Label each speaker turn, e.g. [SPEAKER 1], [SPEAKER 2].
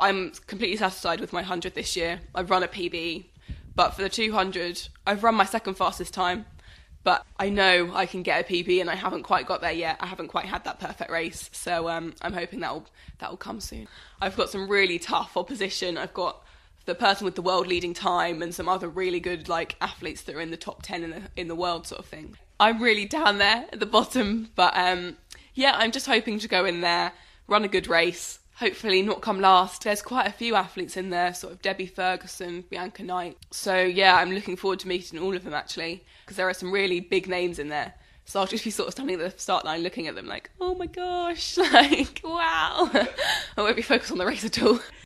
[SPEAKER 1] I'm completely satisfied with my 100 this year. I've run a PB, but for the 200, I've run my second fastest time. But I know I can get a PB, and I haven't quite got there yet. I haven't quite had that perfect race, so I'm hoping that'll come soon. I've got some really tough opposition. I've got the person with the world leading time and some other really good like athletes that are in the top 10 in the world sort of thing. I'm really down there at the bottom, but yeah, I'm just hoping to go in there, run a good race, hopefully not come last. There's quite a few athletes in there, sort of Debbie Ferguson, Bianca Knight. So yeah, I'm looking forward to meeting all of them actually, because there are some really big names in there. So I'll just be sort of standing at the start line looking at them like, oh my gosh, like, wow. I won't be focused on the race at all.